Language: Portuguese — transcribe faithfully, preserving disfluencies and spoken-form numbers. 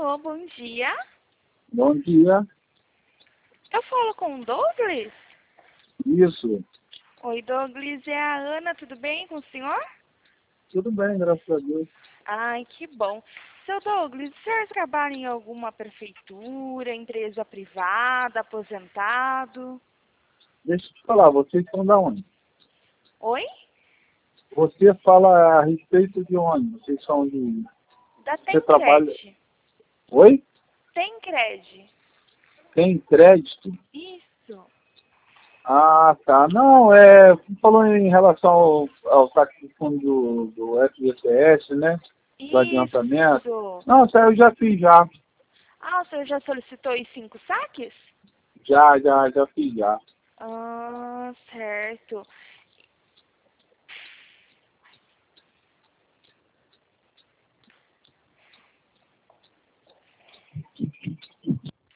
Alô, bom dia. Bom dia. Eu falo com o Douglas? Isso. Oi, Douglas, é a Ana, tudo bem com o senhor? Tudo bem, graças a Deus. Ai, que bom. Seu Douglas, o senhor trabalha em alguma prefeitura, empresa privada, aposentado? Deixa eu te falar, vocês são da onde? Oi? Você fala a respeito de onde? Vocês são de... Da Você trabalha... Tencred. Oi? Tencred. Tem crédito? Isso. Ah, tá. Não, é... Você falou em relação ao, ao saque de fundo do, do F G C S, né? Do adiantamento. Isso. Não, isso aí eu já fiz já. Ah, o senhor já solicitou os cinco saques? Já, já, já fiz já. Ah, certo.